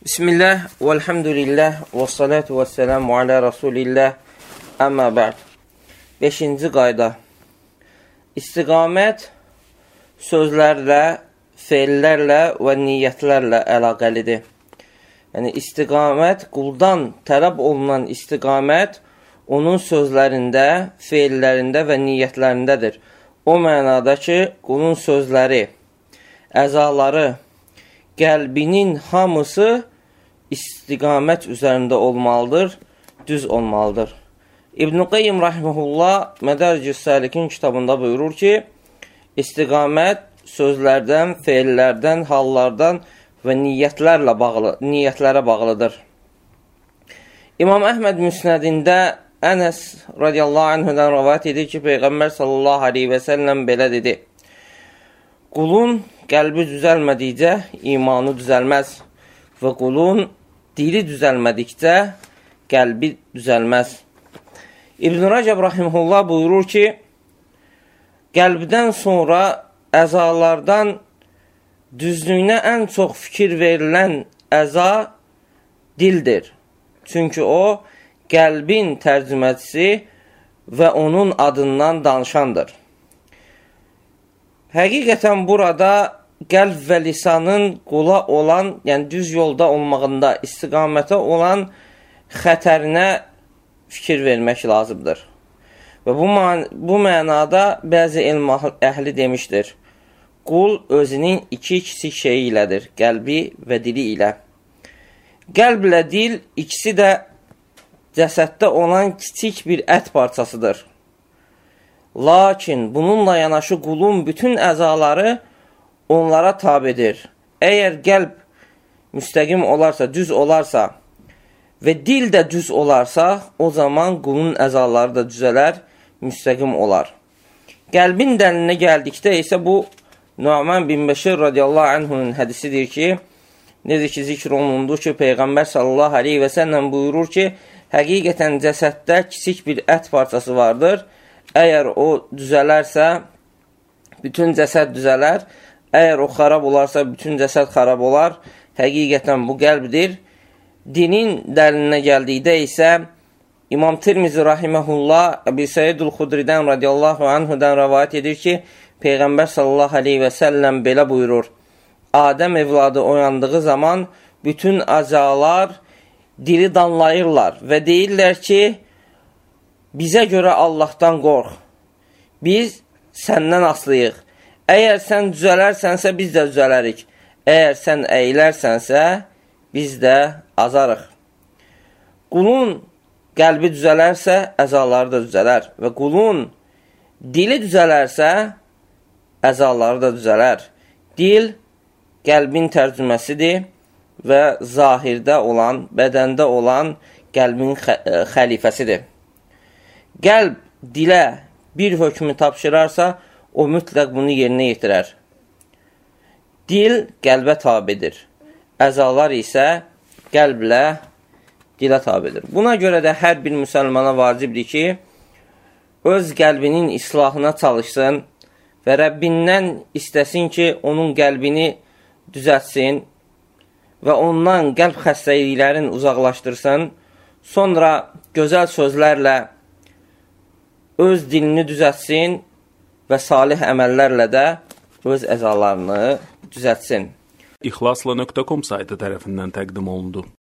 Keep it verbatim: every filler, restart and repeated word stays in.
Bismillah, velhamdülillah, və salatu və selamu alə rasulillah, əmmə bə'd. Beşinci qayda. İstiqamət sözlərlə, feillərlə və niyyətlərlə əlaqəlidir. Yəni, istiqamət, quldan tələb olunan istiqamət, onun sözlərində, feillərində və niyyətlərindədir. O mənada ki, qulun sözləri, əzaları, qəlbinin hamısı istiqamət üzərində olmalıdır, düz olmalıdır. İbn-i Qayyim rahimehullah Mədaricus Salikin kitabında buyurur ki, istiqamət sözlərdən, feillərdən, hallardan və niyyətlərlə bağlı, niyyətlərə bağlıdır. İmam Əhməd Müsnədində Ənəs radiyallahu anhudan rəvayət edir ki, Peyğəmbər sallallahu aleyhi və səlləm belə dedi: qulun qəlbi düzəlmədikcə imanı düzəlməz və qulun dili düzəlmədikcə qəlbi düzəlməz. İbn-i Rəcəb rahimehullah buyurur ki, qəlbdən sonra əzalardan düzlüyünə ən çox fikir verilən əza dildir. Çünki o, qəlbin tərcüməcisi və onun adından danışandır. Həqiqətən burada qəlb və lisanın qula olan, yəni düz yolda olmağında, istiqamətə olan xətərinə fikir vermək lazımdır. Və bu, man bu mənada bəzi elm əhli demişdir. Qul özünün iki kiçik şeyi ilədir, qəlbi və dili ilə. Qəlblə dil ikisi də cəsəddə olan kiçik bir ət parçasıdır. Lakin bununla yanaşı qulun bütün əzaları onlara tabidir. Əgər qəlb müstəqim olarsa, düz olarsa və dil də düz olarsa, o zaman qulun əzaları da düzələr, müstəqim olar. Qəlbin dəlinə gəldikdə isə bu, Nu'man bin Bəşir radiyallahu anhunun hədisidir ki, necə ki zikr olundu ki, Peyğəmbər sallallahu aleyhi və səlləm buyurur ki, həqiqətən cəsəddə kiçik bir ət parçası vardır. Əgər o düzələrsə, bütün cəsəd düzələr. Əgər o xarab olarsa, bütün cəsəd xarab olar. Həqiqətən bu qəlbdir. Dinin dəlinə gəldikdə isə İmam Tirmizi rahimehullah Əbi Səidul Xudridən radiyallahu anhudan rəvayət edir ki, Peyğəmbər sallallahu aleyhi və səlləm belə buyurur: Adəm evladı oyandığı zaman bütün əzalar dili danlayırlar və deyirlər ki, bizə görə Allahdan qorx, biz səndən aslıyıq. Əgər sən düzələrsənsə, biz də düzələrik. Əgər sən əyilərsənsə, biz də azarıq. Qulun qəlbi düzələrsə, əzaları da düzələr. Və qulun dili düzələrsə, əzaları da düzələr. Dil qəlbin tərcüməsidir və zahirdə olan, bədəndə olan qəlbin xəlifəsidir. Qəlb dilə bir hökmü tapşırarsa, o mütləq bunu yerinə yetirər. Dil qəlbə tabidir. Əzalar isə qəlblə dilə tabidir. Buna görə də hər bir müsəlmana vacibdir ki, öz qəlbinin islahına çalışsın və Rəbbindən istəsin ki, onun qəlbini düzətsin və ondan qəlb xəstəliklərini uzaqlaşdırsın. Sonra gözəl sözlərlə öz dilini düzətsin və salih əməllərlə də öz əzalarını düzətsin. İxlasla nöqtə com saytı tərəfindən təqdim olundu.